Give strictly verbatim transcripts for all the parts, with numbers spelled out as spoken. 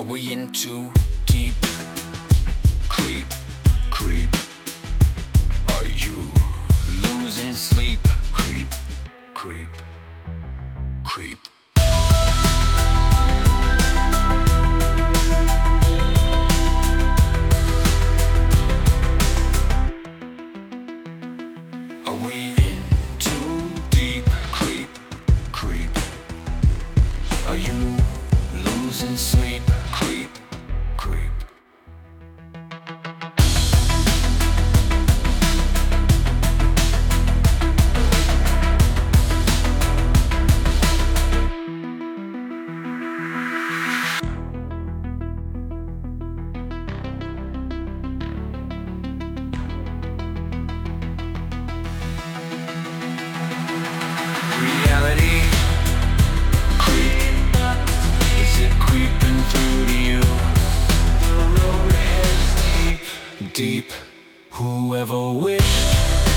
we in too deep? Creep, creep. Are you losing sleep? Creep, creep, creep. Are we in too deep? Creep, creep. Are you losing sleep? Creep, creep. Reality, creep. Is it creeping through to you? The road ahead is deep, deep. Whoever wished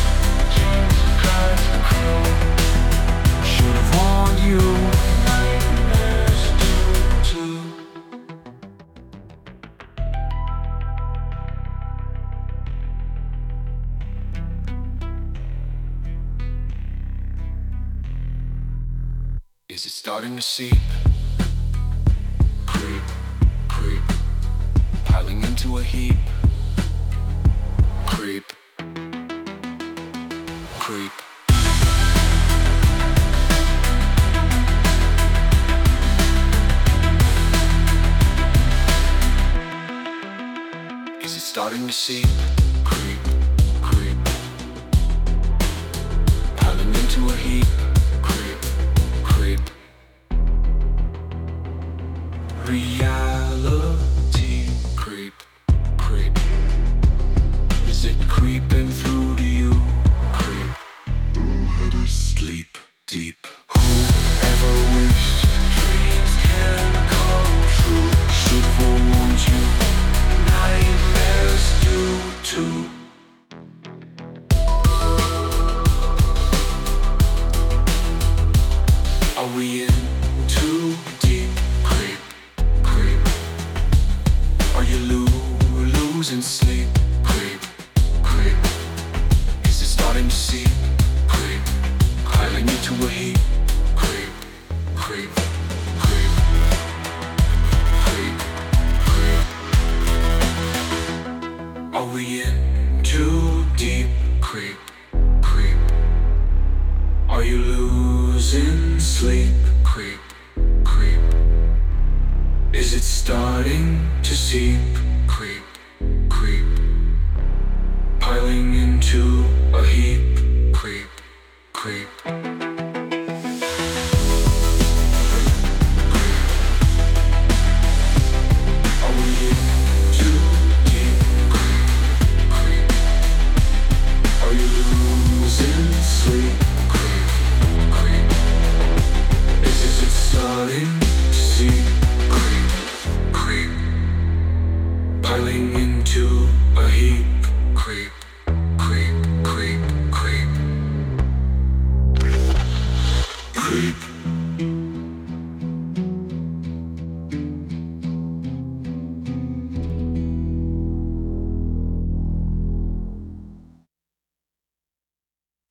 should have warned you. Nightmares do too. Is it starting to seep? Creep, creep. Piling into a heap. Creep, creep. Is it starting to seep? Creep, creep. Piling into a heap. Creep, creep. Reality, creep, creep. Is it creeping through to you? Creep. Who sleep deep? Whoever wished dreams can come true should warn you. Nightmares do too. Are we in too deep? Creep, creep. Are you lo- losing sleep? Creep, creep. Is it starting to seep? Creep, piling into a heap. Creep, creep, creep, creep, creep. Are we in too deep? Creep, creep. Are you losing sleep? Creep, creep. Is it starting to seep? Creep, creep. Piling into a heap. Creep, creep. Are we in too deep? Creep, creep. Are you losing sleep? Creep, creep. Is is it starting to seep? Creep, creep. Piling